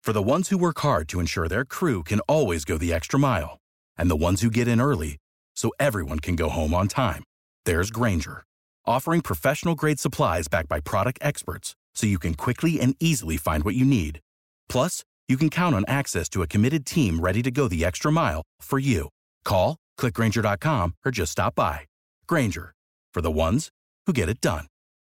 For the ones who work hard to ensure their crew can always go the extra mile, and the ones who get in early so everyone can go home on time, there's Grainger, offering professional-grade supplies backed by product experts so you can quickly and easily find what you need. Plus, you can count on access to a committed team ready to go the extra mile for you. Call, click Grainger.com, or just stop by. Grainger, for the ones who get it done.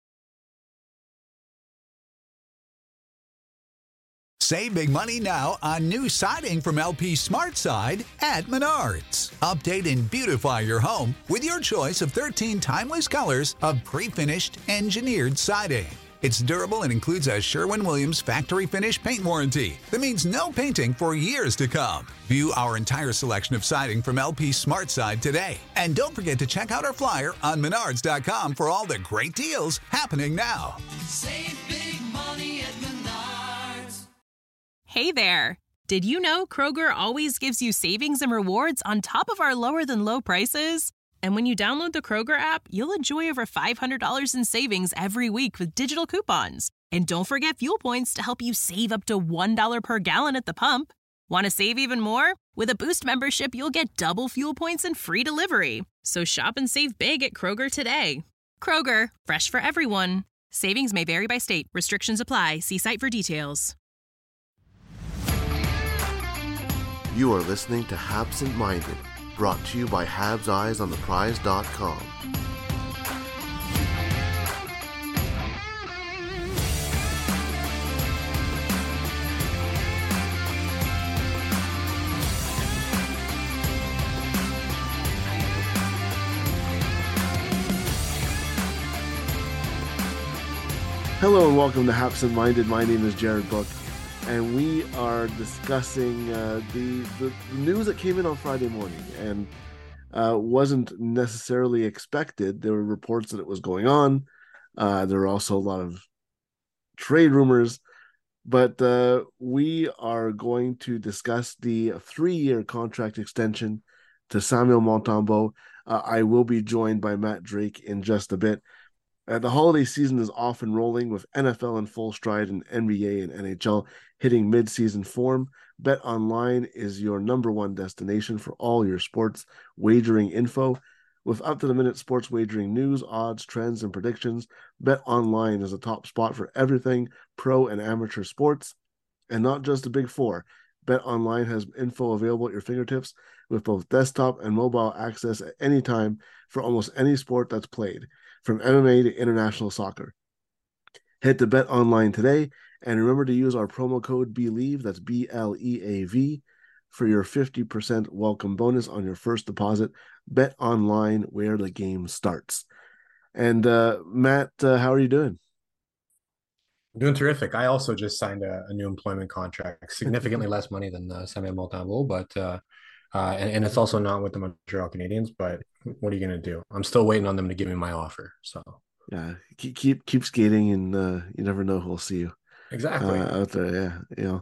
Save big money now on new siding from LP SmartSide at Menards. Update and beautify your home with your choice of 13 timeless colors of pre-finished engineered siding. It's durable and includes a Sherwin-Williams factory finish paint warranty that means no painting for years to come. View our entire selection of siding from LP SmartSide today. And don't forget to check out our flyer on Menards.com for all the great deals happening now. Save big money at Menards. Hey there! Did you know Kroger always gives you savings and rewards on top of our lower-than-low prices? And when you download the Kroger app, you'll enjoy over $500 in savings every week with digital coupons. And don't forget fuel points to help you save up to $1 per gallon at the pump. Want to save even more? With a Boost membership, you'll get double fuel points and free delivery. So shop and save big at Kroger today. Kroger, fresh for everyone. Savings may vary by state. Restrictions apply. See site for details. You are listening to Habsent Minded, brought to you by HabsEyesOnThePrize.com. Hello and welcome to Habsent Minded. My name is Jared Book, and we are discussing the news that came in on Friday morning and wasn't necessarily expected. There were reports that it was going on. There were also a lot of trade rumors, but we are going to discuss the 3-year contract extension to Samuel Montembeault. I will be joined by Matt Drake in just a bit. The holiday season is off and rolling with NFL in full stride and NBA and NHL hitting mid-season form. BetOnline is your number one destination for all your sports wagering info. With up-to-the-minute sports wagering news, odds, trends, and predictions, BetOnline is a top spot for everything pro and amateur sports, and not just the Big Four. BetOnline has info available at your fingertips with both desktop and mobile access at any time for almost any sport that's played, from MMA to international soccer. Head to BetOnline today and remember to use our promo code BELIEVE, that's BLEAV, for your 50% welcome bonus on your first deposit. BetOnline, where the game starts. And Matt, how are you doing? I'm doing terrific. I also just signed a new employment contract, significantly less money than Samuel Montembeault, but and it's also not with the Montreal Canadiens. But what are you going to do? I'm still waiting on them to give me my offer. So yeah, keep skating, and you never know who'll see you. Exactly out there. Yeah,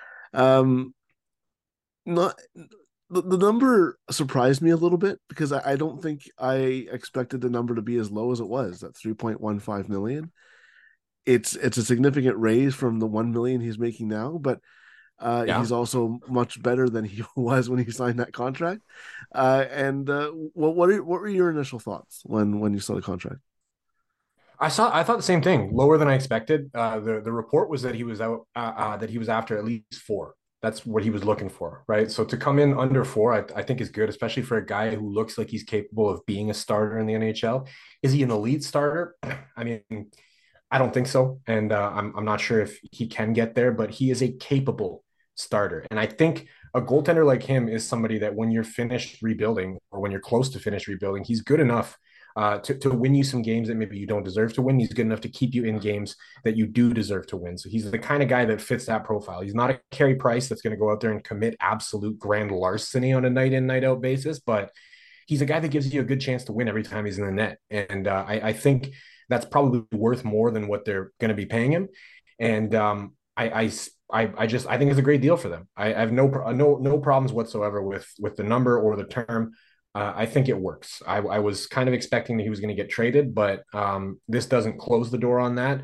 not the number surprised me a little bit because I don't think I expected the number to be as low as it was at $3.15 million. It's a significant raise from the $1 million he's making now, but he's also much better than he was when he signed that contract. What were your initial thoughts when you saw the contract? I thought the same thing, lower than I expected. The report was that he was out that he was after at least 4. That's what he was looking for, right? So to come in under 4, I think is good, especially for a guy who looks like he's capable of being a starter in the NHL. Is he an elite starter? I mean, I don't think so, and I'm not sure if he can get there, but he is a capable starter. And I think a goaltender like him is somebody that when you're finished rebuilding or when you're close to finished rebuilding, he's good enough to win you some games that maybe you don't deserve to win. He's good enough to keep you in games that you do deserve to win. So he's the kind of guy that fits that profile. He's not a Carey Price that's going to go out there and commit absolute grand larceny on a night in, night out basis, but he's a guy that gives you a good chance to win every time he's in the net. And I think that's probably worth more than what they're going to be paying him. And I think it's a great deal for them. I have no problems whatsoever with the number or the term. I think it works. I was kind of expecting that he was going to get traded, but this doesn't close the door on that.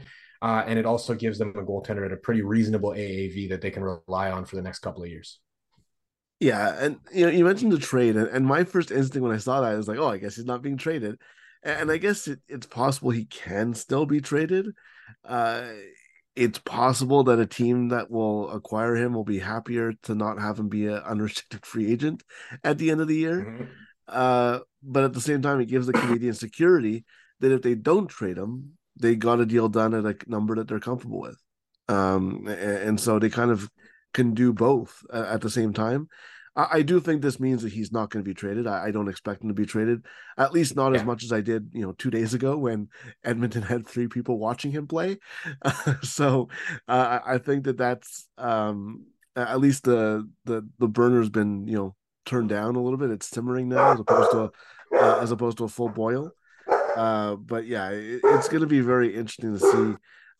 And it also gives them a goaltender at a pretty reasonable AAV that they can rely on for the next couple of years. Yeah, and you mentioned the trade, and my first instinct when I saw that is like, oh, I guess he's not being traded, and I guess it's possible he can still be traded. Uh, it's possible that a team that will acquire him will be happier to not have him be an unrestricted free agent at the end of the year. Mm-hmm. But at the same time, it gives the Canadian security that if they don't trade him, they got a deal done at a number that they're comfortable with. And so they kind of can do both at the same time. I do think this means that he's not going to be traded. I don't expect him to be traded, at least not as Yeah. much as I did, 2 days ago when Edmonton had 3 people watching him play. So I think that's at least the burner's been turned down a little bit. It's simmering now as opposed to a full boil. But yeah, it's going to be very interesting to see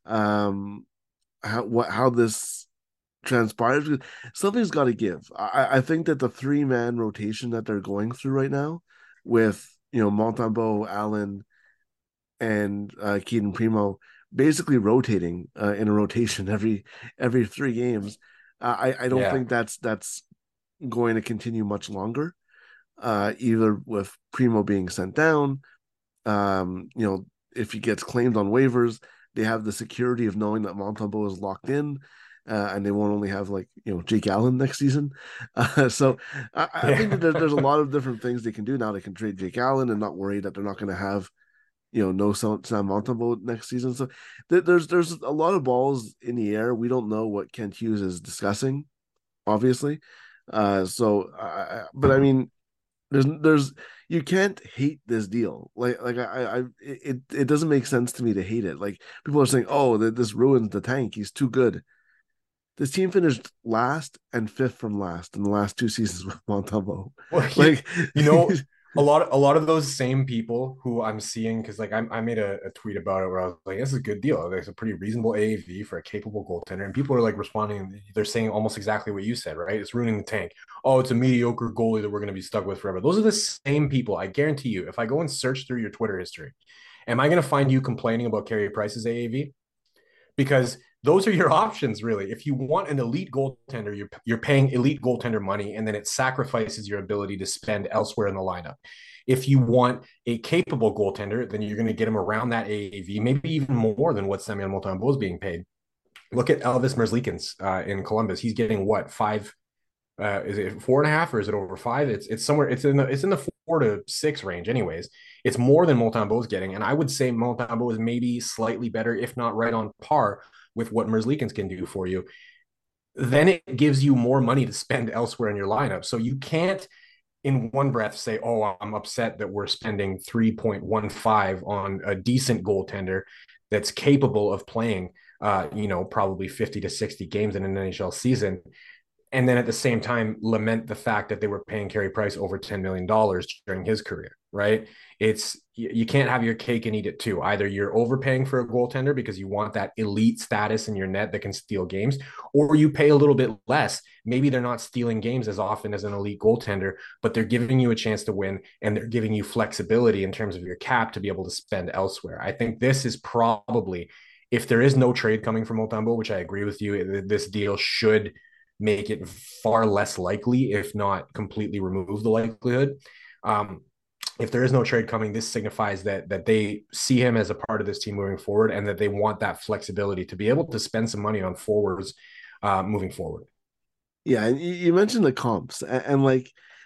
how this transpires. Something's got to give. I think that the 3-man rotation that they're going through right now, with Montembeault, Allen, and Keaton Primo, basically rotating in a rotation every 3 games. I don't Yeah. think that's going to continue much longer. Either with Primo being sent down, if he gets claimed on waivers, they have the security of knowing that Montembeault is locked in, and they won't only have Jake Allen next season. So I think that there's a lot of different things they can do now. They can trade Jake Allen and not worry that they're not going to have no Sam Montembeault next season. So there's a lot of balls in the air. We don't know what Kent Hughes is discussing, obviously. But I mean, there's you can't hate this deal. It doesn't make sense to me to hate it. Like, people are saying, oh, this ruins the tank. He's too good. This team finished last and fifth from last in the last 2 seasons with Montembeault. Well, Like, you know, a lot of those same people who I'm seeing, because like I made a tweet about it where I was like, this is a good deal. Like, it's a pretty reasonable AAV for a capable goaltender. And people are like responding, they're saying almost exactly what you said, right? It's ruining the tank. Oh, it's a mediocre goalie that we're going to be stuck with forever. Those are the same people. I guarantee you, if I go and search through your Twitter history, am I going to find you complaining about Carey Price's AAV? Because those are your options, really. If you want an elite goaltender, you're paying elite goaltender money, and then it sacrifices your ability to spend elsewhere in the lineup. If you want a capable goaltender, then you're going to get him around that AAV, maybe even more than what Samuel Montembeault is being paid. Look at Elvis Merzlikins in Columbus. He's getting what, five? Is it 4.5 or is it over 5? It's somewhere. It's in the 4 to 6 range. Anyways, it's more than Montembeault's getting, and I would say Montembeault is maybe slightly better, if not right on par with what Merzlikins can do for you. Then it gives you more money to spend elsewhere in your lineup. So you can't in one breath say, oh, I'm upset that we're spending 3.15 on a decent goaltender that's capable of playing, probably 50 to 60 games in an NHL season. And then at the same time, lament the fact that they were paying Carey Price over $10 million during his career, right? You can't have your cake and eat it too. Either you're overpaying for a goaltender because you want that elite status in your net that can steal games, or you pay a little bit less. Maybe they're not stealing games as often as an elite goaltender, but they're giving you a chance to win, and they're giving you flexibility in terms of your cap to be able to spend elsewhere. I think this is probably, if there is no trade coming from Montembeault, which I agree with you, this deal should make it far less likely, if not completely remove the likelihood. If there is no trade coming, this signifies that they see him as a part of this team moving forward, and that they want that flexibility to be able to spend some money on forwards moving forward. yeah, and you mentioned the comps, and like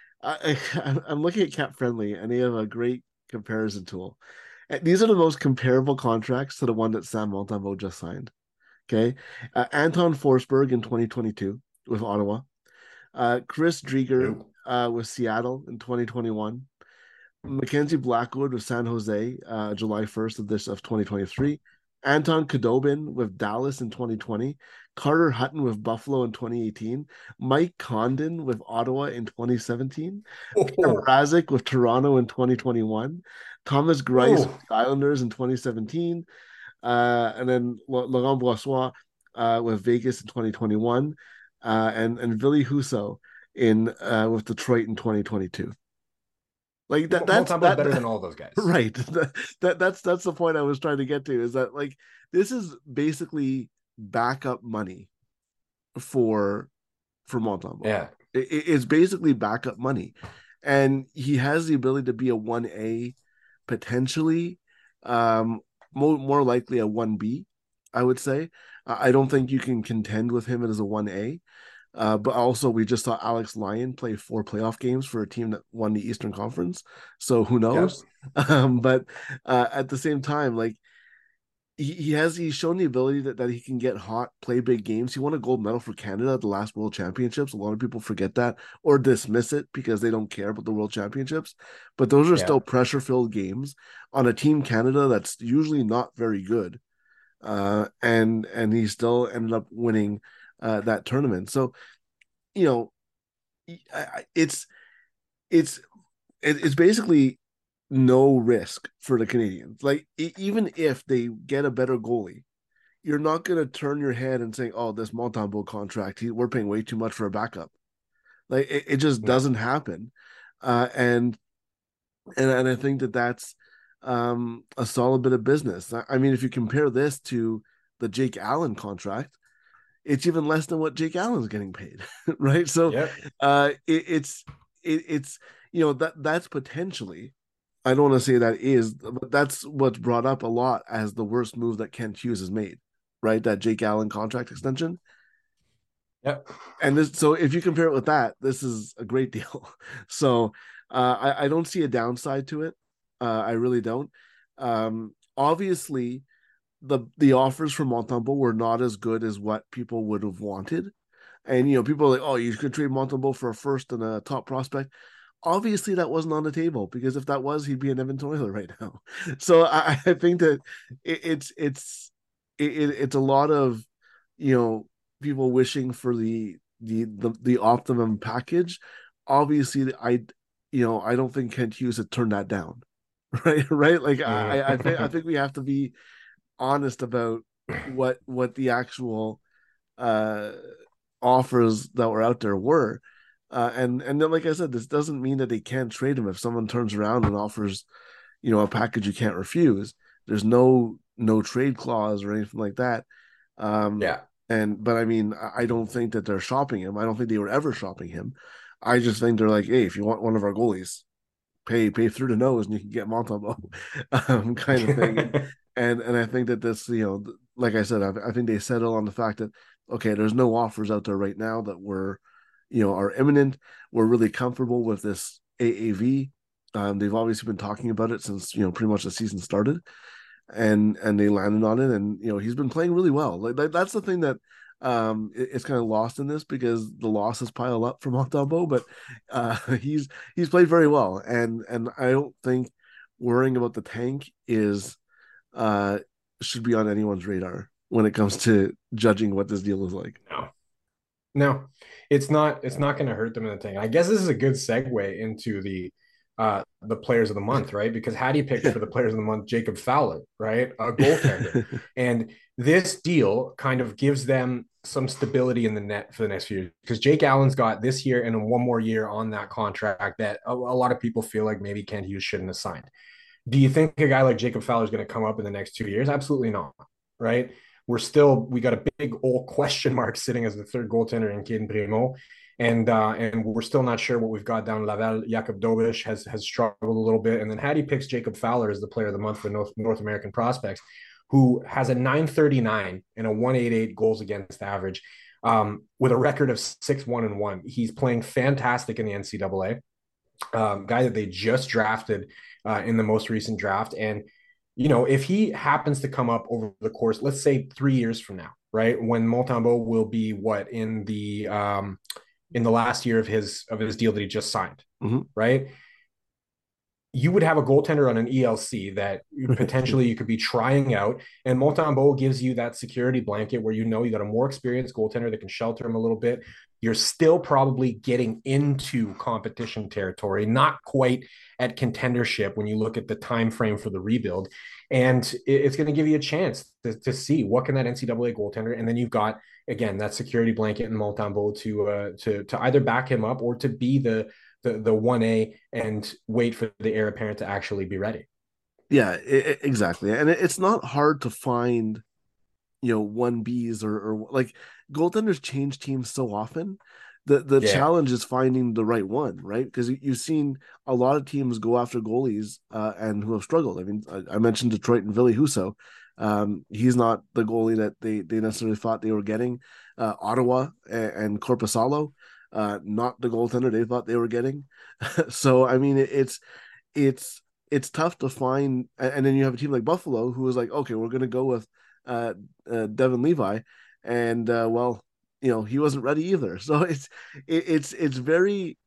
I'm looking at Cap Friendly, and they have a great comparison tool. These are the most comparable contracts to the one that Sam Montembeault just signed. Okay, Anton Forsberg in 2022 with Ottawa, Chris Drieger with Seattle in 2021, Mackenzie Blackwood with San Jose, July 1st of 2023, Anton Khudobin with Dallas in 2020, Carter Hutton with Buffalo in 2018, Mike Condon with Ottawa in 2017, Peter Mrazek with Toronto in 2021, Thomas Greiss with the Islanders in 2017, and then Laurent Brossoit with Vegas in 2021, and Ville Husso with Detroit in 2022. Like Montembeau is better than all those guys. right. That's the point I was trying to get to, is that like this is basically backup money for Montembeau. Yeah. It's basically backup money, and he has the ability to be a 1A, potentially, more likely a 1B, I would say. I don't think you can contend with him as a 1A. But also, we just saw Alex Lyon play 4 playoff games for a team that won the Eastern Conference. So who knows? Yep. But at the same time, like he's shown the ability that he can get hot, play big games. He won a gold medal for Canada at the last World Championships. A lot of people forget that or dismiss it because they don't care about the World Championships. But those are still pressure-filled games on a Team Canada that's usually not very good. And he still ended up winning that tournament. So, you know, it's basically no risk for the Canadians. Like even if they get a better goalie, you're not going to turn your head and say, "Oh, this Montembeau contract, we're paying way too much for a backup." Like it just doesn't happen. And I think that's a solid bit of business. I mean, if you compare this to the Jake Allen contract, it's even less than what Jake Allen's getting paid, right? So, it's that's potentially, I don't want to say that is, but that's what's brought up a lot as the worst move that Kent Hughes has made, right? That Jake Allen contract extension. Yep. And so if you compare it with that, this is a great deal. So I don't see a downside to it. I really don't. Obviously, the offers from Montembeau were not as good as what people would have wanted. And, people are like, oh, you could trade Montembeau for a first and a top prospect. Obviously, that wasn't on the table, because if that was, he'd be an Edmonton Oiler right now. So I think that it's a lot of, people wishing for the optimum package. Obviously, I don't think Kent Hughes had turned that down. Right. Like I think we have to be honest about what the actual offers that were out there were, and then, like I said, this doesn't mean that they can't trade him if someone turns around and offers a package you can't refuse. There's no trade clause or anything like that. But I mean, I don't think that they're shopping him. I don't think they were ever shopping him. I just think they're like, hey, if you want one of our goalies, pay through the nose and you can get Montembeau, kind of thing. And I think that this, like I said, I think they settle on the fact that, okay, there's no offers out there right now that are imminent. We're really comfortable with this AAV. They've obviously been talking about it since, pretty much the season started, and they landed on it. And, he's been playing really well. Like that's the thing that it's kind of lost in this, because the losses pile up for Montembeau, but he's played very well. And I don't think worrying about the tank should be on anyone's radar when it comes to judging what this deal is like. No, it's not going to hurt them in the tank. I guess this is a good segue into the players of the month, right? Because Hattie picked for the players of the month Jacob Fowler, right? A goaltender. And this deal kind of gives them some stability in the net for the next few years, because Jake Allen's got this year and one more year on that contract that a lot of people feel like maybe Kent Hughes shouldn't have signed. Do you think a guy like Jacob Fowler is going to come up in the next 2 years? Absolutely not, right? We got a big old question mark sitting as the third goaltender in Kaden Primo. And we're still not sure what we've got down Laval. Jakob Dobish has struggled a little bit. And then Hattie picks Jacob Fowler as the player of the month for North American prospects, who has a 939 and a 188 goals against average, with a record of 6-1-1. He's playing fantastic in the NCAA. Guy that they just drafted in the most recent draft. And, if he happens to come up over the course, let's say 3 years from now, right, when Montembeau will be in the last year of his deal that he just signed, right? You would have a goaltender on an ELC that potentially you could be trying out, and Montembeau gives you that security blanket where you got a more experienced goaltender that can shelter him a little bit. You're still probably getting into competition territory, not quite at contendership when you look at the time frame for the rebuild, and it's going to give you a chance to see what can that NCAA goaltender, and then you've got, again, that security blanket in Montembeau to either back him up or to be the the 1A and wait for the heir apparent to actually be ready. Yeah, exactly. And it's not hard to find, 1Bs or like goaltenders change teams so often. The Yeah. challenge is finding the right one, right? Because you've seen a lot of teams go after goalies and who have struggled. I mean, I mentioned Detroit and Ville Husso. He's not the goalie that they necessarily thought they were getting. Ottawa and Corpusalo, not the goaltender they thought they were getting. So I mean, it's it's tough to find. And then you have a team like Buffalo who is like, okay, we're going to go with Devin Levi, and well, he wasn't ready either. So it's very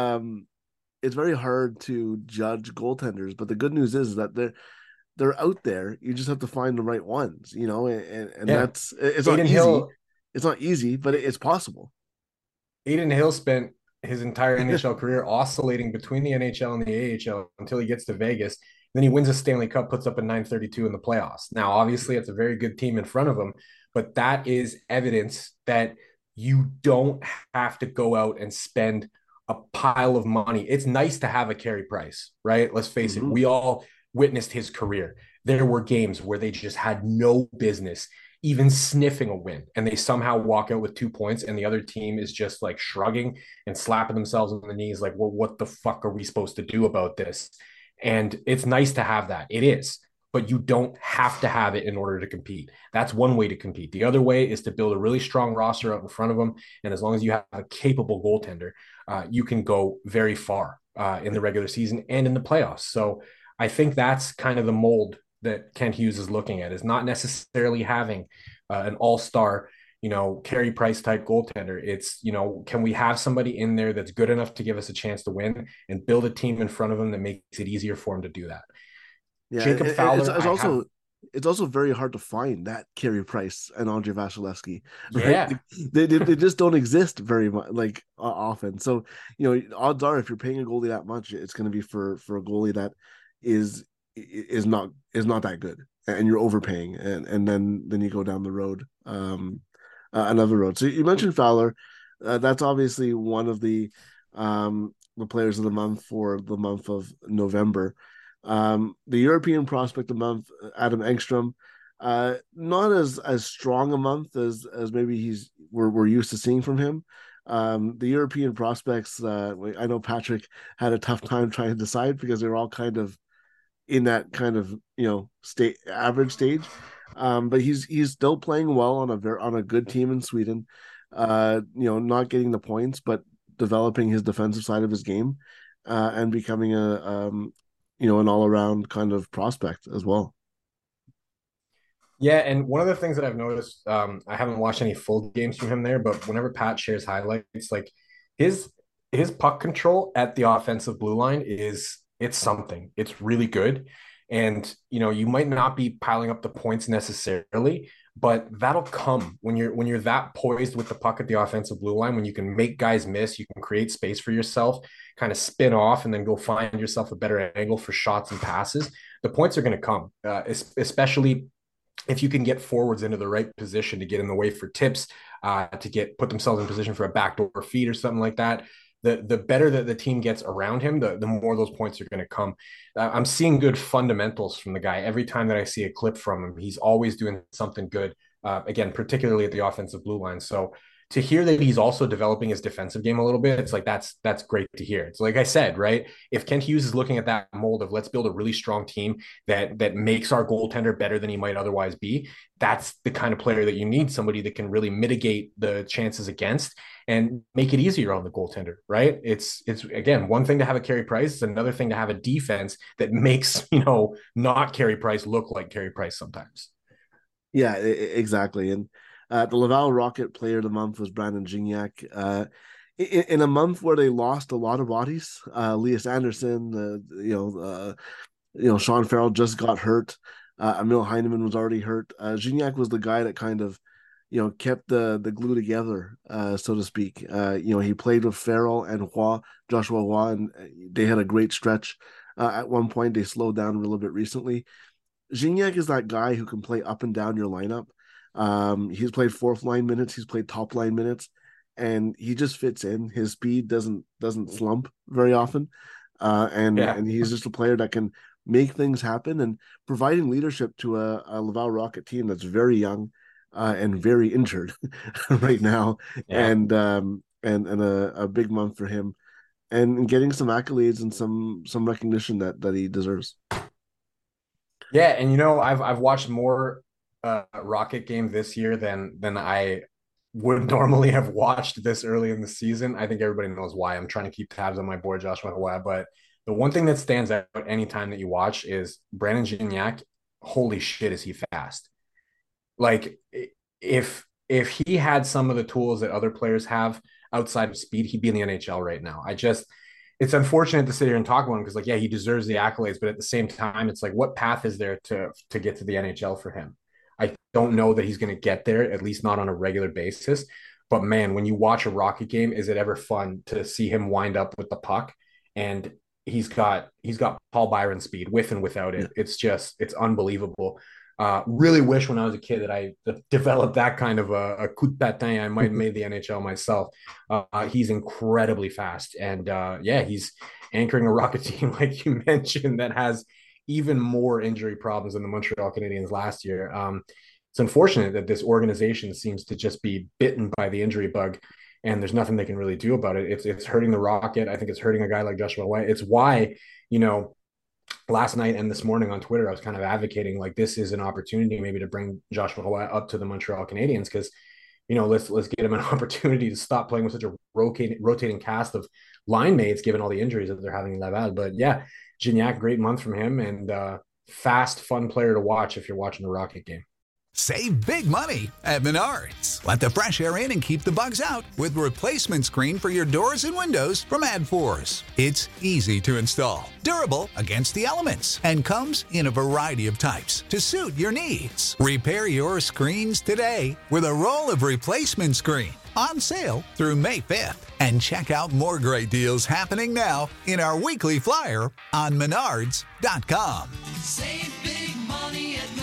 it's very hard to judge goaltenders. But the good news is that they're out there. You just have to find the right ones, and Yeah. that's it's not Aiden easy. Hill It's not easy, but it's possible. Aiden Hill spent his entire NHL career oscillating between the NHL and the AHL until he gets to Vegas. Then he wins a Stanley Cup, puts up a 932 in the playoffs. Now, obviously, it's a very good team in front of him, but that is evidence that you don't have to go out and spend a pile of money. It's nice to have a Carey Price, right? Let's face it. Mm-hmm. We all witnessed his career. There were games where they just had no business even sniffing a win, and they somehow walk out with 2 points, and the other team is just like shrugging and slapping themselves on the knees like, well, what the fuck are we supposed to do about this? And it's nice to have that. It is, but you don't have to have it in order to compete. That's one way to compete. The other way is to build a really strong roster out in front of them, and as long as you have a capable goaltender, you can go very far in the regular season and in the playoffs. So I think that's kind of the mold that Kent Hughes is looking at, is not necessarily having an all-star, Carey Price type goaltender. It's, can we have somebody in there that's good enough to give us a chance to win and build a team in front of him that makes it easier for him to do that? Yeah, Jacob it's, Fowler, it's I have, also it's also very hard to find that Carey Price and Andre Vasilevsky, right? yeah, They just don't exist very much, like often. So odds are if you're paying a goalie that much, it's going to be for a goalie that is is not that good, and you're overpaying, and then you go down the road, another road. So you mentioned Fowler, that's obviously one of the players of the month for the month of November. The European prospect of the month, Adam Engstrom, not as strong a month as maybe we're used to seeing from him. The European prospects, I know Patrick had a tough time trying to decide because they're all kind of in that kind of state average stage. But he's still playing well on a good team in Sweden. Not getting the points, but developing his defensive side of his game, and becoming an all around kind of prospect as well. yeah. And one of the things that I've noticed, I haven't watched any full games from him there, but whenever Pat shares highlights, like his his puck control at the offensive blue line it's something. It's really good. And you might not be piling up the points necessarily, but that'll come when you're that poised with the puck at the offensive blue line, when you can make guys miss, you can create space for yourself, kind of spin off and then go find yourself a better angle for shots and passes. The points are going to come, especially if you can get forwards into the right position to get in the way for tips, to put themselves in position for a backdoor feed or something like that. The better that the team gets around him, the more those points are going to come. I'm seeing good fundamentals from the guy. Every time that I see a clip from him, he's always doing something good. Again, particularly at the offensive blue line. So to hear that he's also developing his defensive game a little bit, it's like that's great to hear. It's like I said, right? If Kent Hughes is looking at that mold of let's build a really strong team that makes our goaltender better than he might otherwise be, that's the kind of player that you need, somebody that can really mitigate the chances against and make it easier on the goaltender, right? It's again, one thing to have a Carey Price, it's another thing to have a defense that makes, not Carey Price look like Carey Price sometimes. Yeah, exactly. And the Laval Rocket Player of the Month was Brandon Gignac. In a month where they lost a lot of bodies, Elias Anderson, Sean Farrell just got hurt. Emil Heineman was already hurt. Gignac was the guy that kind of, kept the glue together, so to speak. He played with Farrell and Joshua Roy, and they had a great stretch. At one point, they slowed down a little bit recently. Gignac is that guy who can play up and down your lineup. He's played fourth line minutes. He's played top line minutes. and he just fits in. His speed doesn't slump very often, and he's just a player that can make things happen and providing leadership to a Laval Rocket team that's very young and very injured right now, and a big month for him, and getting some accolades and some recognition that he deserves. Yeah, and I've watched more Rocket game this year than I would normally have watched this early in the season. I think everybody knows why. I'm trying to keep tabs on my boy Joshua Hawa, but the one thing that stands out anytime that you watch is Brandon Gignac. Holy shit, is he fast? Like if he had some of the tools that other players have outside of speed, he'd be in the NHL right now. It's unfortunate to sit here and talk about him because, like, yeah, he deserves the accolades, but at the same time, it's like, what path is there to get to the NHL for him? I don't know that he's going to get there, at least not on a regular basis. But man, when you watch a Rocket game, is it ever fun to see him wind up with the puck? And he's got Paul Byron speed with and without it. It's unbelievable. Really wish when I was a kid that I developed that kind of a coup de patin. I might have made the NHL myself. He's incredibly fast. And he's anchoring a Rocket team, like you mentioned, that has even more injury problems than the Montreal Canadiens last year. It's unfortunate that this organization seems to just be bitten by the injury bug, and there's nothing they can really do about it. It's hurting the Rocket. I think it's hurting a guy like Joshua White. It's why, last night and this morning on Twitter, I was kind of advocating like this is an opportunity maybe to bring Joshua Hawa up to the Montreal Canadiens because, let's get him an opportunity to stop playing with such a rotating cast of line mates given all the injuries that they're having in Laval. But yeah, Gignac, great month from him, and fast, fun player to watch if you're watching the Rocket game. Save big money at Menards. Let the fresh air in and keep the bugs out with replacement screen for your doors and windows from AdForce. It's easy to install, durable against the elements, and comes in a variety of types to suit your needs. Repair your screens today with a roll of replacement screen on sale through May 5th. And check out more great deals happening now in our weekly flyer on Menards.com. Save big money at Menards.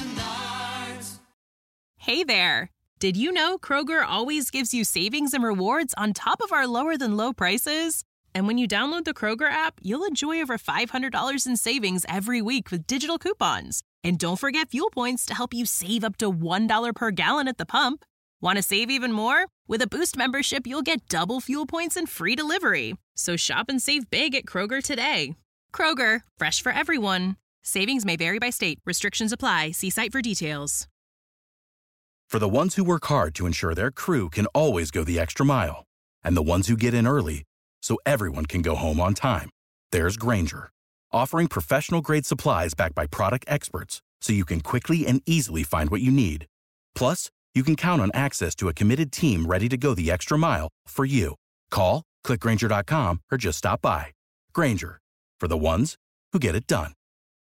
Hey there! Did you know Kroger always gives you savings and rewards on top of our lower than low prices? And when you download the Kroger app, you'll enjoy over $500 in savings every week with digital coupons. And don't forget fuel points to help you save up to $1 per gallon at the pump. Want to save even more? With a Boost membership, you'll get double fuel points and free delivery. So shop and save big at Kroger today. Kroger, fresh for everyone. Savings may vary by state. Restrictions apply. See site for details. For the ones who work hard to ensure their crew can always go the extra mile, and the ones who get in early so everyone can go home on time, there's Grainger, offering professional-grade supplies backed by product experts so you can quickly and easily find what you need. Plus, you can count on access to a committed team ready to go the extra mile for you. Call, click Grainger.com, or just stop by. Grainger, for the ones who get it done.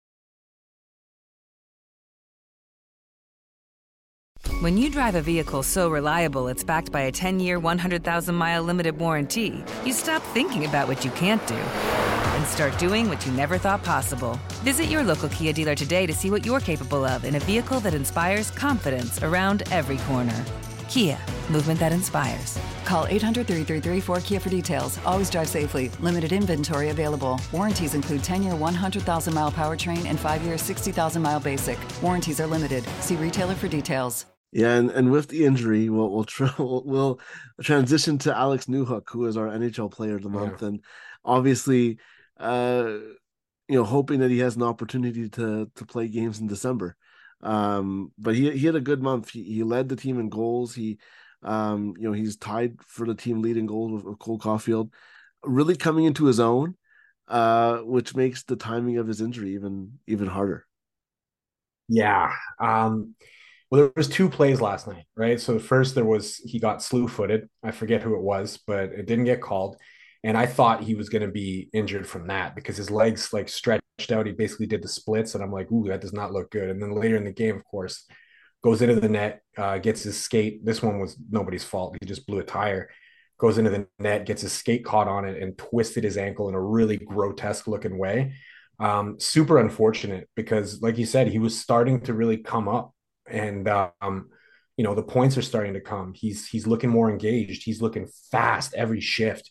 When you drive a vehicle so reliable it's backed by a 10-year, 100,000-mile limited warranty, you stop thinking about what you can't do and start doing what you never thought possible. Visit your local Kia dealer today to see what you're capable of in a vehicle that inspires confidence around every corner. Kia, movement that inspires. Call 800-333-4KIA for details. Always drive safely. Limited inventory available. Warranties include 10-year 100,000-mile powertrain and 5-year 60,000-mile basic. Warranties are limited. See retailer for details. Yeah, and with the injury, we'll transition to Alex Newhook, who is our NHL Player of the Month, and obviously, hoping that he has an opportunity to play games in December. But he had a good month. He led the team in goals. He's tied for the team leading goals with Cole Caulfield, really coming into his own, which makes the timing of his injury even harder. Yeah. Well, there was two plays last night, right? So first he got slew-footed. I forget who it was, but it didn't get called. And I thought he was going to be injured from that because his legs like stretched out. He basically did the splits, and I'm like, ooh, that does not look good. And then later in the game, of course, goes into the net, gets his skate. This one was nobody's fault. He just blew a tire. Goes into the net, gets his skate caught on it, and twisted his ankle in a really grotesque looking way. Super unfortunate because, like you said, he was starting to really come up. And the points are starting to come. He's looking more engaged. He's looking fast every shift.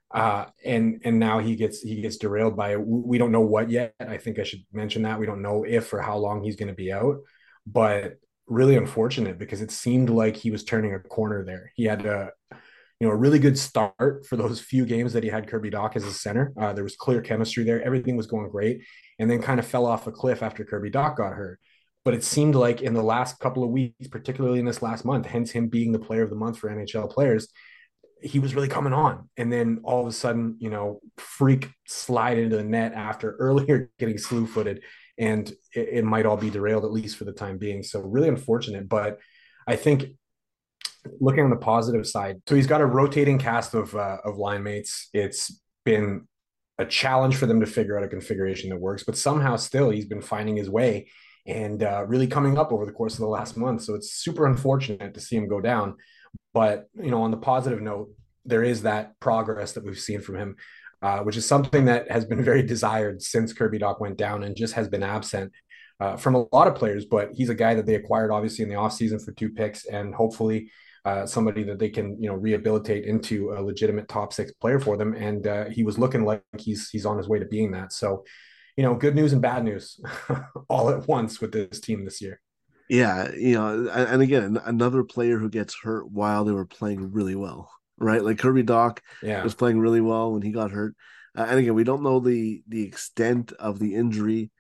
And now he gets derailed by it. We don't know what yet. I think I should mention that we don't know if or how long he's going to be out, but really unfortunate because it seemed like he was turning a corner there. He had a really good start for those few games that he had Kirby Dach as a center. There was clear chemistry there. Everything was going great, and then kind of fell off a cliff after Kirby Dach got hurt. But it seemed like in the last couple of weeks, particularly in this last month, hence him being the player of the month for NHL players, he was really coming on. And then all of a sudden, freak slide into the net after earlier getting slew footed, and it might all be derailed, at least for the time being. So really unfortunate. But I think looking on the positive side, so he's got a rotating cast of line mates. It's been a challenge for them to figure out a configuration that works, but somehow still he's been finding his way and really coming up over the course of the last month. So it's super unfortunate to see him go down. But, on the positive note, there is that progress that we've seen from him, which is something that has been very desired since Kirby Dach went down and just has been absent from a lot of players. But he's a guy that they acquired, obviously, in the offseason for 2 picks, and hopefully somebody that they can, rehabilitate into a legitimate top 6 player for them. And he was looking like he's on his way to being that. So, good news and bad news all at once with this team this year. Yeah, and again, another player who gets hurt while they were playing really well, right? Like Kirby Dach was playing really well when he got hurt. And again, we don't know the extent of the injury,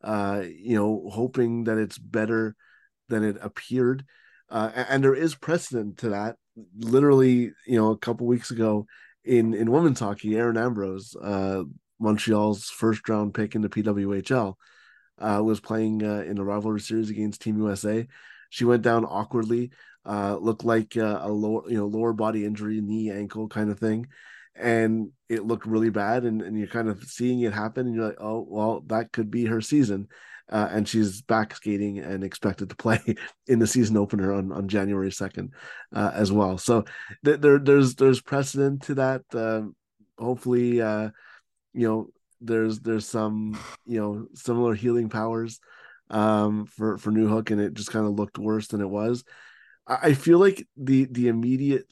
hoping that it's better than it appeared. And there is precedent to that. Literally, a couple weeks ago in women's hockey, Erin Ambrose, Montreal's first round pick in the PWHL, was playing in a rivalry series against Team USA. She went down awkwardly, looked like a lower body injury, knee, ankle kind of thing. And it looked really bad. And you're kind of seeing it happen. And you're like, oh, well, that could be her season. And she's back skating and expected to play in the season opener on January 2nd as well. So there's precedent to that. Hopefully, there's some similar healing powers for Newhook, and it just kind of looked worse than it was. I feel like the immediate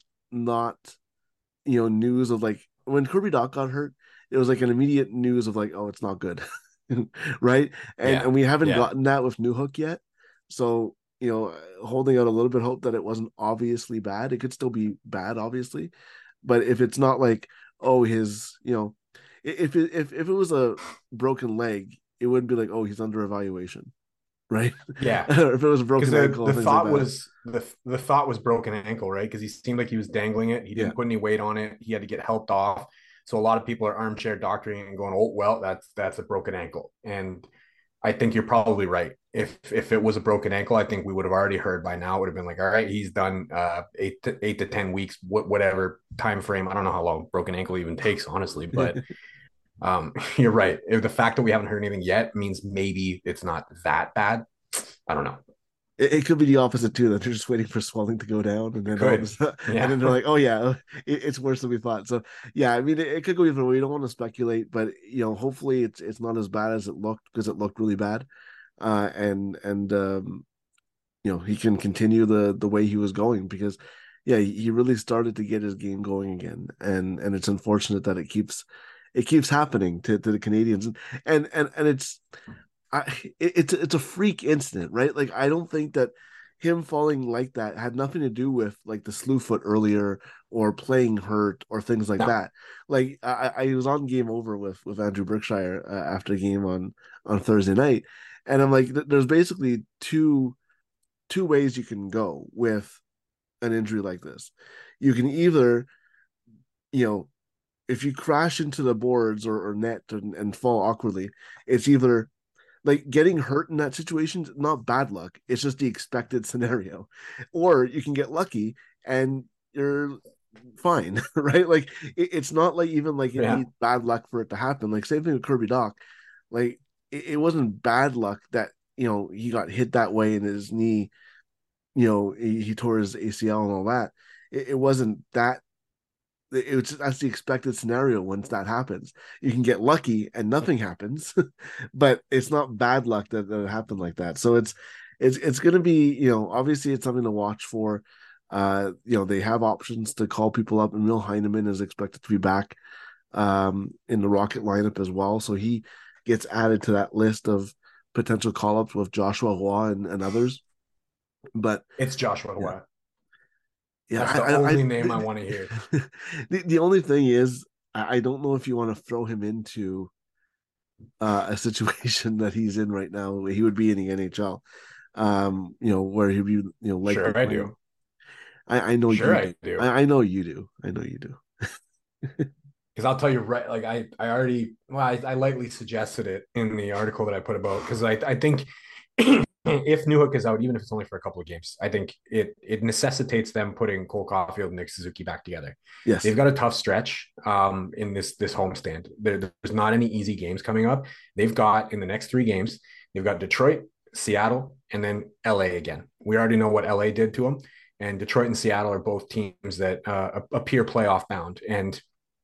news of like when Kirby Dach got hurt, it was like an immediate news of like, oh, it's not good. Right. And we haven't gotten that with Newhook yet. So, holding out a little bit of hope that it wasn't obviously bad. It could still be bad, obviously. But if it's not like, oh, his, if it was a broken leg, it wouldn't be like, oh, he's under evaluation, right? Yeah. Or if it was a broken ankle, the thought was the thought was broken ankle, right? Because he seemed like he was dangling it. He didn't put any weight on it. He had to get helped off. So a lot of people are armchair doctoring and going, oh, well, that's a broken ankle. And I think you're probably right. If it was a broken ankle, I think we would have already heard by now. It would have been like, all right, he's done 8 to 10 weeks, whatever time frame. I don't know how long broken ankle even takes, honestly, but you're right. The fact that we haven't heard anything yet means maybe it's not that bad. I don't know. It could be the opposite too, that they're just waiting for swelling to go down, and then and then they're like, oh yeah, it's worse than we thought. So yeah, I mean, it could go either way. We don't want to speculate, but hopefully it's not as bad as it looked, because it looked really bad. And he can continue the way he was going, because he really started to get his game going again, and it's unfortunate that it keeps happening to the Canadians, and it's a freak incident, right? Like, I don't think that him falling like that had nothing to do with like the slew foot earlier or playing hurt or things like that. Like, I was on Game Over with Andrew Berkshire after the game on Thursday night, and I'm like, there's basically two ways you can go with an injury like this. You can either, if you crash into the boards or net and fall awkwardly, it's either like getting hurt in that situation is not bad luck. It's just the expected scenario. Or you can get lucky and you're fine, right? Like, it's not like even like you need bad luck for it to happen. Like, same thing with Kirby Dach. Like, it wasn't bad luck that, he got hit that way and his knee, he tore his ACL and all that. It wasn't that. That's the expected scenario. Once that happens, you can get lucky and nothing happens, but it's not bad luck that it happened like that. So it's going to be, obviously it's something to watch for. They have options to call people up, and Emil Heineman is expected to be back in the Rocket lineup as well. So he gets added to that list of potential call-ups with Joshua Roy and others. But it's Joshua Roy. Yeah, that's the only name I want to hear. The only thing is, I don't know if you want to throw him into a situation that he's in right now. He would be in the NHL, where he'd be, like. Sure, I do. I know sure you do. I know you do. I know you do. Because I'll tell you, right, like I already, I lightly suggested it in the article that I put about, because I think if Newhook is out, even if it's only for a couple of games, I think it necessitates them putting Cole Caulfield and Nick Suzuki back together. Yes, they've got a tough stretch in this homestand. There's not any easy games coming up. They've got, in the next 3 games, they've got Detroit, Seattle, and then LA again. We already know what LA did to them, and Detroit and Seattle are both teams that appear playoff bound, and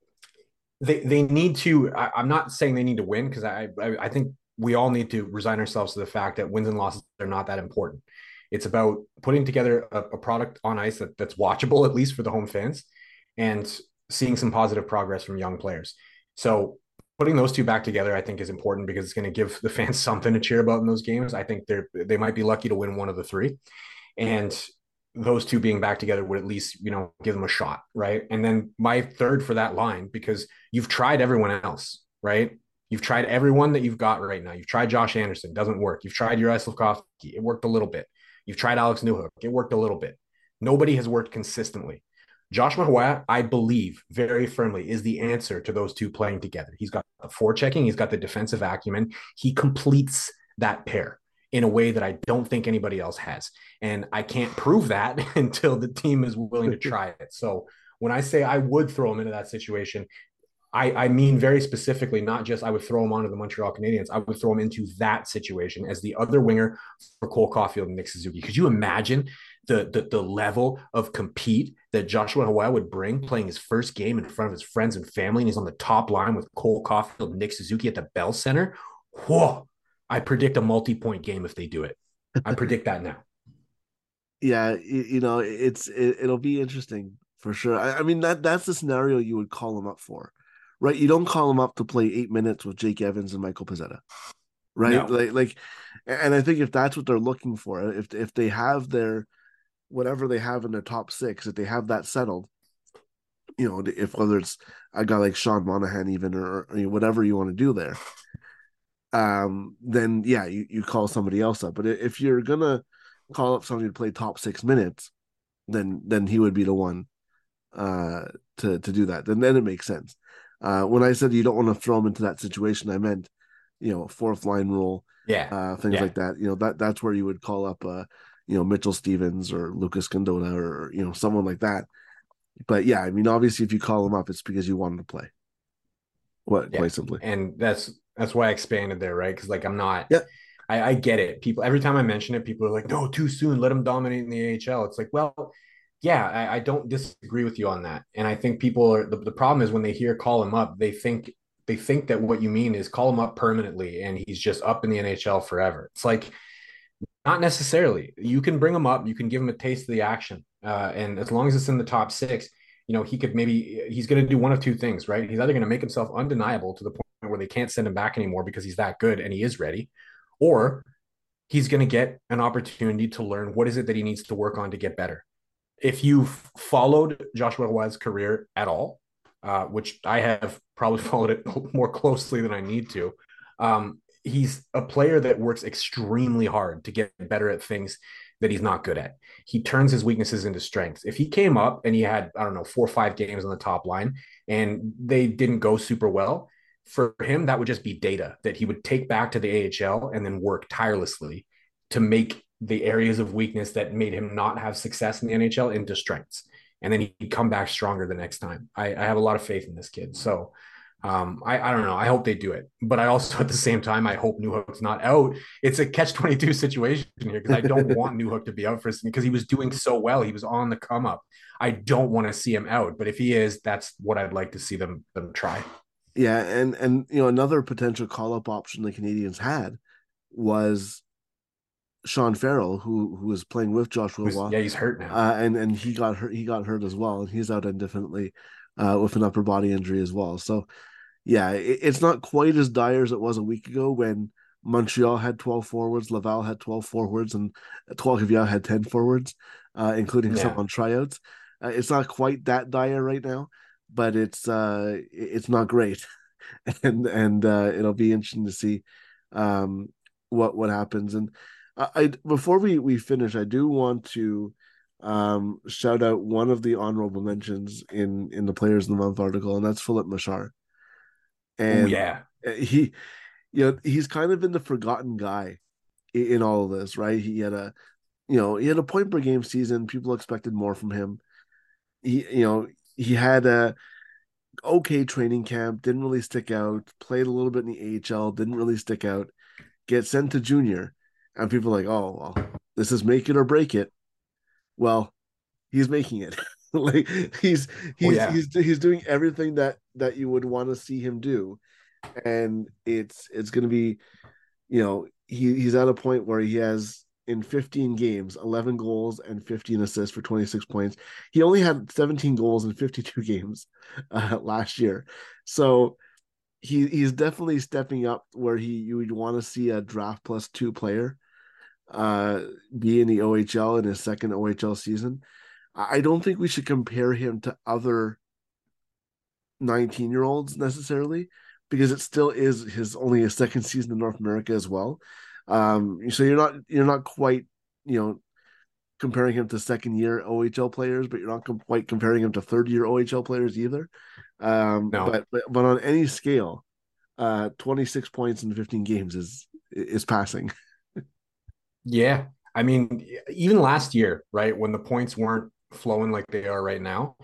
they need to. I'm not saying they need to win, because I think we all need to resign ourselves to the fact that wins and losses are not that important. It's about putting together a product on ice that's watchable, at least for the home fans, and seeing some positive progress from young players. So putting those two back together, I think, is important, because it's going to give the fans something to cheer about in those games. I think they might be lucky to win one of the 3. And those two being back together would at least, give them a shot, right? And then my third for that line, because you've tried everyone else, right? You've tried everyone that you've got right now. You've tried Josh Anderson, doesn't work. You've tried Juraj Slafkovsky, it worked a little bit. You've tried Alex Newhook, it worked a little bit. Nobody has worked consistently. Josh Mahuea, I believe very firmly, is the answer to those two playing together. He's got the forechecking, he's got the defensive acumen. He completes that pair in a way that I don't think anybody else has. And I can't prove that until the team is willing to try it. So when I say I would throw him into that situation, I mean very specifically, not just I would throw him onto the Montreal Canadiens. I would throw him into that situation as the other winger for Cole Caulfield and Nick Suzuki. Could you imagine the level of compete that Joshua Mahuea would bring, playing his first game in front of his friends and family, and he's on the top line with Cole Caulfield and Nick Suzuki at the Bell Center? Whoa! I predict a multi-point game if they do it. I predict that now. Yeah, it'll be interesting for sure. I mean, that's the scenario you would call him up for. Right, you don't call him up to play 8 minutes with Jake Evans and Michael Pezzetta, right? No. Like, and I think if that's what they're looking for, if they have their whatever they have in their top 6, if they have that settled, if whether it's a guy like Sean Monahan even or whatever you want to do there, then yeah, you call somebody else up. But if you're gonna call up somebody to play top 6 minutes, then he would be the one to do that. Then it makes sense. When I said you don't want to throw him into that situation, I meant, 4th line rule, things like that. That's where you would call up, Mitchell Stevens or Lucas Condona or someone like that. But yeah, I mean, obviously, if you call him up, it's because you want him to play. Quite simply, and that's why I expanded there, right? Because I'm not. Yeah. I get it. People, every time I mention it, people are like, "No, too soon. Let him dominate in the AHL." It's like, well. Yeah, I don't disagree with you on that. And I think people are the problem is when they hear call him up, they think that what you mean is call him up permanently and he's just up in the NHL forever. It's like not necessarily. You can bring him up, you can give him a taste of the action. And as long as it's in the top 6, he could he's going to do one of 2 things, right? He's either going to make himself undeniable to the point where they can't send him back anymore because he's that good and he is ready, or he's going to get an opportunity to learn what is it that he needs to work on to get better. If you've followed Joshua Mahuea's career at all, which I have probably followed it more closely than I need to, he's a player that works extremely hard to get better at things that he's not good at. He turns his weaknesses into strengths. If he came up and he had, 4 or 5 games on the top line and they didn't go super well, for him, that would just be data that he would take back to the AHL and then work tirelessly to make the areas of weakness that made him not have success in the NHL into strengths. And then he'd come back stronger the next time. I have a lot of faith in this kid. So I don't know. I hope they do it. But I also, at the same time, I hope Newhook's not out. It's a catch-22 situation here because I don't want Newhook to be out for us because he was doing so well. He was on the come up. I don't want to see him out. But if he is, that's what I'd like to see them try. Yeah. And another potential call-up option the Canadiens had was Sean Farrell, who was playing with Joshua Roy. Yeah, he's hurt now. And he got hurt. He got hurt as well, and he's out indefinitely with an upper body injury as well. So, yeah, it's not quite as dire as it was a week ago when Montreal had 12 forwards, Laval had 12 forwards, and Trois-Rivières had 10 forwards, including some on tryouts. It's not quite that dire right now, but it's not great, and it'll be interesting to see what happens. And I before we finish, I do want to shout out one of the honorable mentions in the Players of the Month article, and that's Philip Machar. And he, he's kind of been the forgotten guy in all of this, right? He had a point per game season. People expected more from him. He had a okay training camp, didn't really stick out. Played a little bit in the AHL, didn't really stick out. Get sent to junior, and people are like, oh, well, this is make it or break it. Well, he's making it. Like he's doing everything that you would want to see him do, and it's going to be, he's at a point where he has in 15 games 11 goals and 15 assists for 26 points. He only had 17 goals in 52 games last year, so he's definitely stepping up where you would want to see a draft plus 2 player be in the OHL in his second OHL season. I don't think we should compare him to other 19-year-olds necessarily, because it still is only his second season in North America as well. So you're not quite, comparing him to second year OHL players, but you're not quite comparing him to third year OHL players either. No. But on any scale, 26 points in 15 games is passing. Yeah. I mean, even last year, right, when the points weren't flowing like they are right now,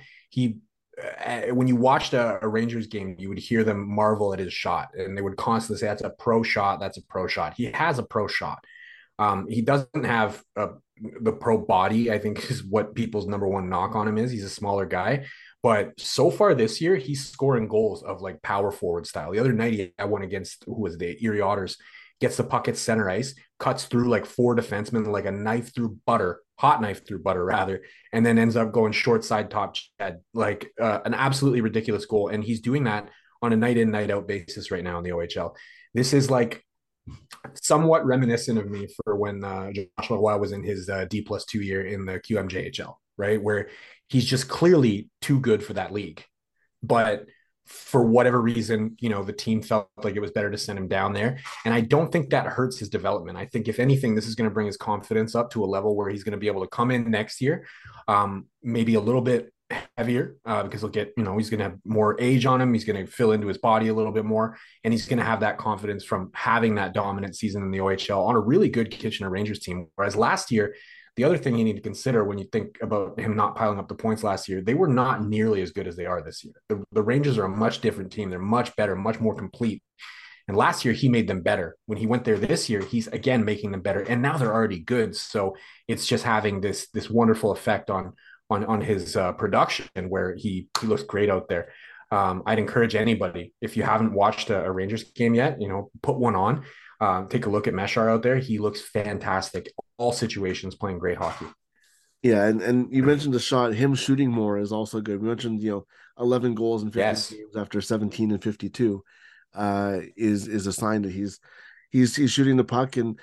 when you watched a Rangers game, you would hear them marvel at his shot, and they would constantly say, that's a pro shot. That's a pro shot. He has a pro shot. He doesn't have the pro body, I think, is what people's number one knock on him is. He's a smaller guy. But so far this year, he's scoring goals of like power forward style. The other night, he had one against, who was the Erie Otters, gets the puck at center ice, cuts through like 4 defensemen like a knife through butter, hot knife through butter rather, and then ends up going short side top shed, like an absolutely ridiculous goal. And he's doing that on a night in, night out basis right now in the OHL. This is like somewhat reminiscent of me for when Joshua Roy was in his D+2 year in the QMJHL, right? Where he's just clearly too good for that league. But for whatever reason, the team felt like it was better to send him down there. And I don't think that hurts his development. I think if anything, this is going to bring his confidence up to a level where he's going to be able to come in next year, maybe a little bit heavier because he'll get, he's going to have more age on him. He's going to fill into his body a little bit more, and he's going to have that confidence from having that dominant season in the OHL on a really good Kitchener Rangers team. Whereas last year, the other thing you need to consider when you think about him not piling up the points last year, they were not nearly as good as they are this year. The Rangers are a much different team. They're much better, much more complete. And last year, he made them better. When he went there this year, he's again making them better. And now they're already good. So it's just having this wonderful effect on his production, where he looks great out there. I'd encourage anybody, if you haven't watched a Rangers game yet, put one on. Take a look at Machar out there. He looks fantastic. All situations, playing great hockey. Yeah, and you mentioned the shot. Him shooting more is also good. We mentioned 11 goals in 50 games after 17 and 52 is a sign that he's shooting the puck and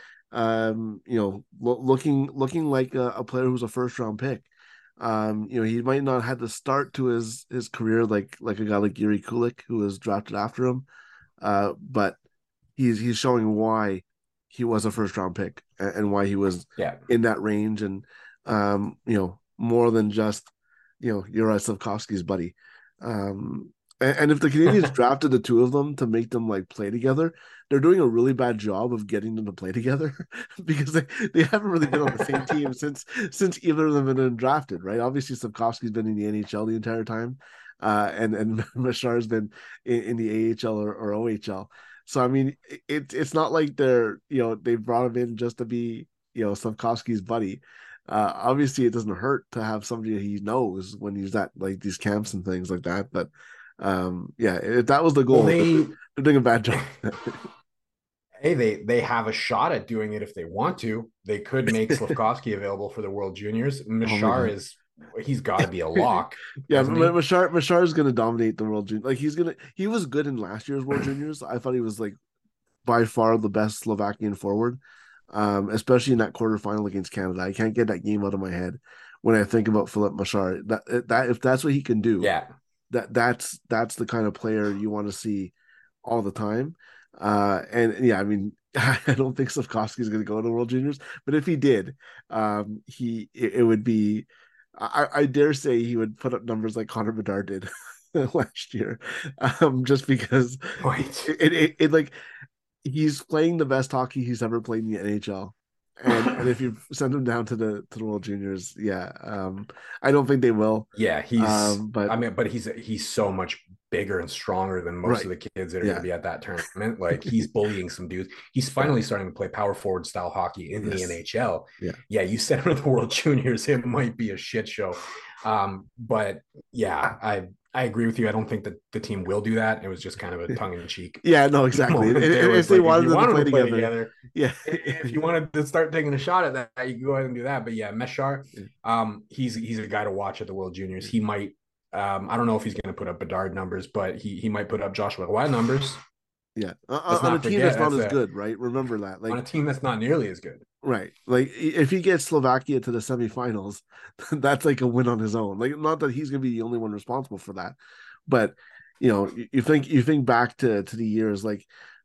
looking like a player who's a first round pick. He might not have the start to his career like a guy like Yuri Kulik, who was drafted after him, but he's showing why he was a first round pick and why he was in that range, and more than just Juraj Slafkovsky's buddy. And if the Canadians drafted the two of them to make them like play together, they're doing a really bad job of getting them to play together because they haven't really been on the same team since either of them have been drafted, right? Obviously, Slafkovsky's been in the NHL the entire time, and Machar's been in the AHL or OHL. So I mean, it's not like they brought him in just to be Slafkovsky's buddy. Obviously, it doesn't hurt to have somebody he knows when he's at like these camps and things like that, but. If that was the goal, they're doing a bad job. Hey, they have a shot at doing it if they want to. They could make Slavkovsky available for the World Juniors. Oh my Mishar God. is he's got to be a lock, Yeah, doesn't he? Mashar is going to dominate the World Junior. Like he was good in last year's World Juniors. I thought he was like by far the best Slovakian forward, especially in that quarterfinal against Canada. I can't get that game out of my head when I think about Philip Mashar. That if that's what he can do, Yeah, that's the kind of player you want to see all the time. And yeah, I mean, I don't think Slavkovsky is going to go to World Juniors, but if he did, it would be. I dare say he would put up numbers like Connor Bedard did last year, just because right. it like he's playing the best hockey he's ever played in the NHL. And if you send him down to the World Juniors, yeah, I don't think they will. Yeah, But I mean, but he's so much bigger and stronger than most right, of the kids that are yeah, going to be at that tournament. Like he's bullying some dudes. He's finally starting to play power forward style hockey in the yes, NHL. yeah, Yeah, you send him to the World Juniors, it might be a shit show. But yeah, I agree with you. I don't think that the team will do that. It was just kind of a tongue in cheek yeah, no, exactly. moment there. If It's they like if wanted you them to wanted play to play together, together, yeah, if you wanted to start taking a shot at that, you go ahead and do that. But yeah, Meshar, he's a guy to watch at the World Juniors. He might, I don't know if he's going to put up Bedard numbers, but he might put up Joshua Roy numbers. yeah, Let's on a not team forget that's not as good, right? Remember that, on like, a team that's not nearly as good. right, like if he gets Slovakia to the semifinals, that's like a win on his own. Like, not that he's going to be the only one responsible for that, but you think back to the years like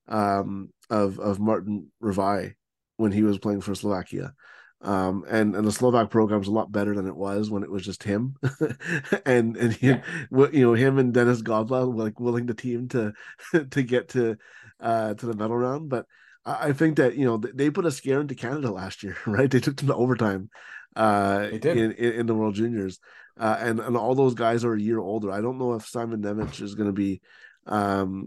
of Martin Revai when he was playing for Slovakia. And the Slovak program's a lot better than it was when it was just him, and Yeah, him and Dennis Godla like willing the team to to get to the medal round. But I think that they put a scare into Canada last year, right? They took them to overtime they did. in the World Juniors, and all those guys are a year older. I don't know if Simon Nemec is going to be um,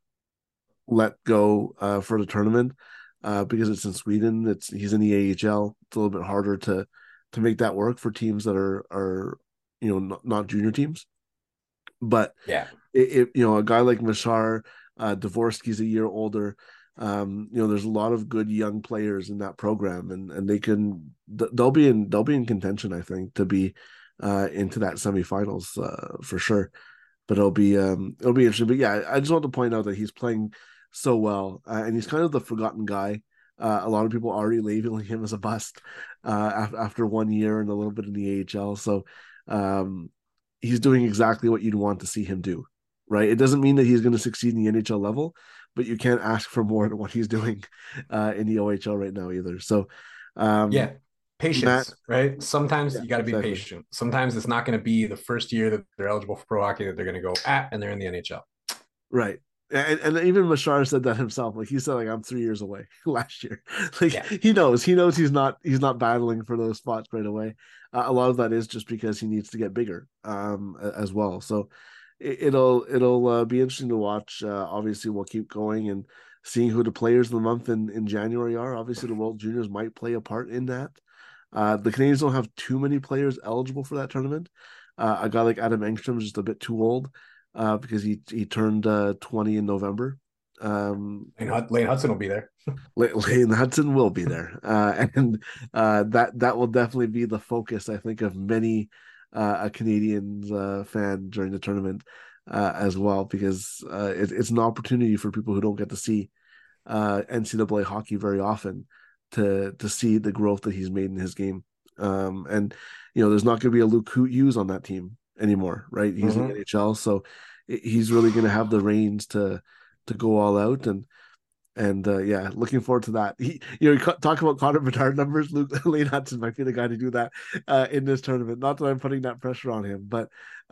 let go for the tournament because it's in Sweden. He's in the AHL. It's a little bit harder to make that work for teams that are not junior teams. But Yeah, a guy like Mashar, Dvorsky's a year older. There's a lot of good young players in that program, and they'll be in contention, I think, to be into that semifinals for sure. But it'll be interesting. But yeah, I just want to point out that he's playing so well, and he's kind of the forgotten guy. A lot of people already labeling him as a bust after 1 year and a little bit in the AHL. So he's doing exactly what you'd want to see him do, right? It doesn't mean that he's going to succeed in the NHL level, but you can't ask for more than what he's doing in the OHL right now either. So yeah. Patience, Matt, right? Sometimes yeah, you got to be exactly. patient. Sometimes it's not going to be the first year that they're eligible for pro hockey that they're going to go and they're in the NHL. Right. And even Mashar said that himself. Like he said, like I'm 3 years away last year. Like Yeah, he knows he's not battling for those spots right away. A lot of that is just because he needs to get bigger as well. So it'll be interesting to watch. Obviously, we'll keep going and seeing who the players of the month in January are. Obviously, the World Juniors might play a part in that. The Canadians don't have too many players eligible for that tournament. A guy like Adam Engstrom is just a bit too old because he turned 20 in November. and Lane Hudson will be there. Lane Hudson will be there, and that will definitely be the focus, I think, of many a Canadians fan during the tournament as well, because it's an opportunity for people who don't get to see NCAA hockey very often to see the growth that he's made in his game. And there's not going to be a Luke Hughes on that team anymore, right? He's in the NHL, so he's really going to have the reins to go all out, and yeah, looking forward to that. Talk about Connor Bedard numbers. Lane Hudson might be the guy to do that in this tournament. Not that I'm putting that pressure on him, but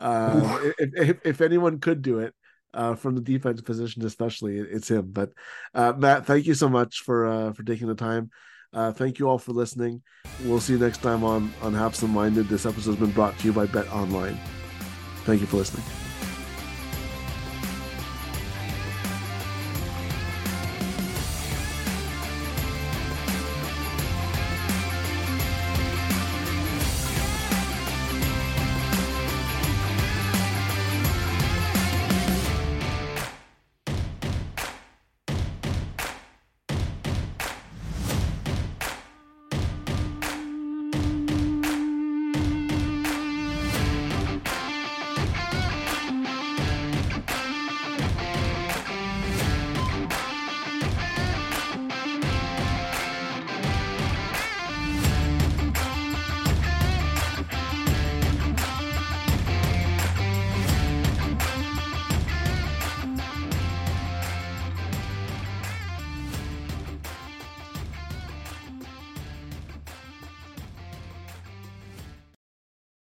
if anyone could do it from the defense position, especially, it's him. But Matt, thank you so much for taking the time. Thank you all for listening. We'll see you next time on Habs Minded. This episode has been brought to you by Bet Online. Thank you for listening.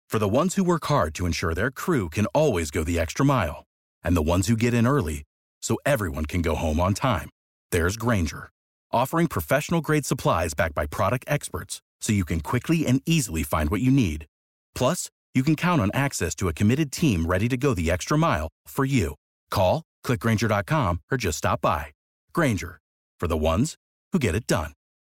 For the ones who work hard to ensure their crew can always go the extra mile, and the ones who get in early so everyone can go home on time, there's Grainger, offering professional-grade supplies backed by product experts so you can quickly and easily find what you need. Plus, you can count on access to a committed team ready to go the extra mile for you. Call, click Grainger.com, or just stop by. Grainger, for the ones who get it done.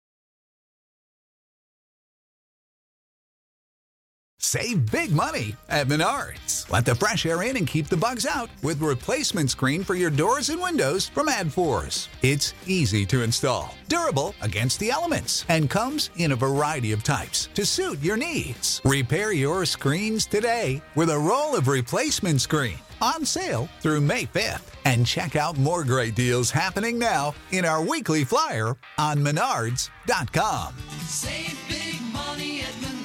Save big money at Menards. Let the fresh air in and keep the bugs out with replacement screen for your doors and windows from AdForce. It's easy to install, durable against the elements, and comes in a variety of types to suit your needs. Repair your screens today with a roll of replacement screen on sale through May 5th. And check out more great deals happening now in our weekly flyer on Menards.com. Save big money at Menards.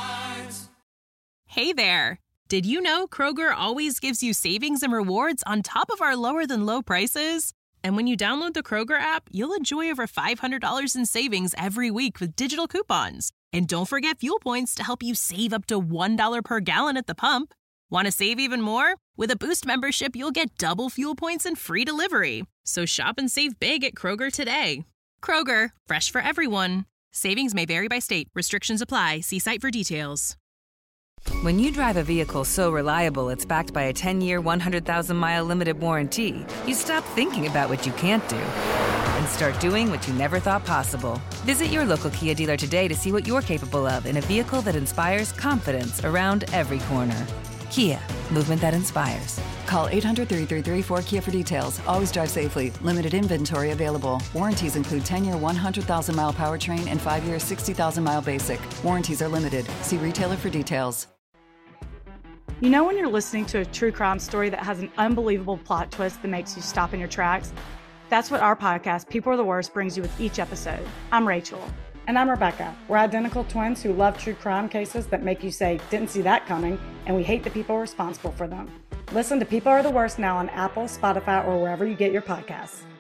Hey there! Did you know Kroger always gives you savings and rewards on top of our lower than low prices? And when you download the Kroger app, you'll enjoy over $500 in savings every week with digital coupons. And don't forget fuel points to help you save up to $1 per gallon at the pump. Want to save even more? With a Boost membership, you'll get double fuel points and free delivery. So shop and save big at Kroger today. Kroger, fresh for everyone. Savings may vary by state. Restrictions apply. See site for details. When you drive a vehicle so reliable it's backed by a 10-year, 100,000-mile limited warranty, you stop thinking about what you can't do and start doing what you never thought possible. Visit your local Kia dealer today to see what you're capable of in a vehicle that inspires confidence around every corner. Kia, movement that inspires. Call 800-333-4KIA for details. Always drive safely. Limited inventory available. Warranties include 10-year 100,000-mile powertrain and 5-year 60,000-mile basic. Warranties are limited. See retailer for details. You know when you're listening to a true crime story that has an unbelievable plot twist that makes you stop in your tracks? That's what our podcast, People Are the Worst, brings you with each episode. I'm Rachel. And I'm Rebecca. We're identical twins who love true crime cases that make you say, didn't see that coming, and we hate the people responsible for them. Listen to People Are the Worst now on Apple, Spotify, or wherever you get your podcasts.